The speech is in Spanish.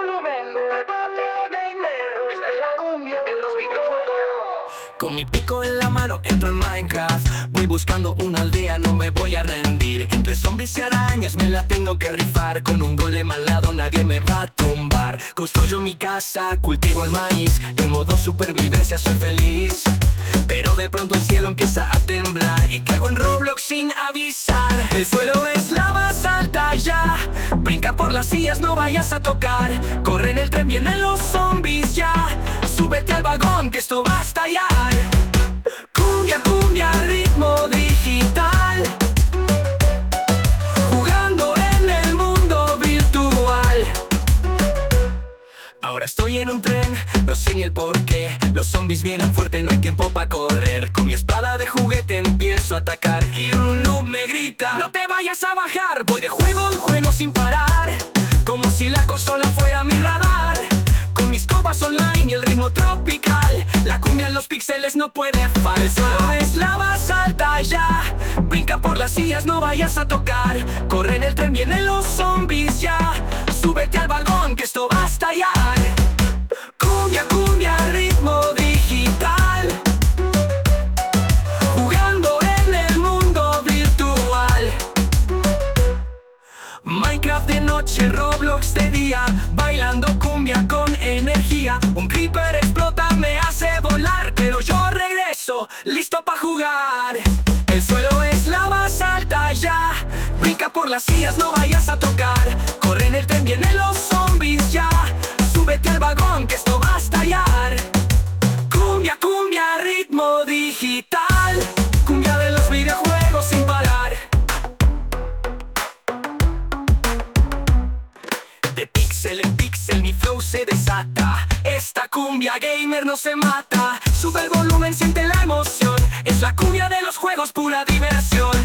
volumen. Es la cumbia en los videojuegos. Con mi pico en la mano entro en Minecraft. Voy buscando una aldea, no me voy a rendir. Entre zombies y arañas me la tengo que rifar. Con un golem al lado nadie me va a tumbar. Construyo mi casa, cultivo el maíz. En modo supervivencia soy feliz. Pero de pronto el cielo empieza a temblar y caigo en Roblox sin avisar. El suelo es lava, salta ya. Brinca por las sillas, no vayas a tocar. Corre en el tren, vienen los zombies ya. Súbete al vagón que esto va a estallar. Cumbia, cumbia, ritmo digital. Jugando en el mundo virtual. Ahora estoy en un tren, no sé ni el porqué. Los zombies vienen fuerte, no hay tiempo para correr. Con mi espada de juguete empiezo a atacar y un noob me grita: no te vayas a bajar. Voy de juego en juego sin parar, como si la consola fuera mi radar. Con mis copas online y el ritmo tropical, la cumbia en los píxeles no puede faltar. Es lava, salta ya. Brinca por las sillas, no vayas a tocar. Corre en el tren, vienen los zombies ya. Súbete al vagón que esto va a estallar. Cumbia, cumbia, ritmo digital. Jugando en el mundo virtual. Minecraft de noche, Roblox de día. Bailando cumbia con energía. Un creeper explota, me hace volar, pero yo regreso, listo pa' jugar. El suelo es lava, salta ya. Brinca por las sillas, no vayas a tocar. Corre en el tren, vienen los zombies ya. Súbete al vagón que esto va a estallar. Cumbia, cumbia, ritmo digital. Cumbia de los videojuegos sin parar. De píxel en píxel mi flow se desata. Esta cumbia gamer no se mata. Sube el volumen, siente la emoción. Es la cumbia de los juegos, pura diversión.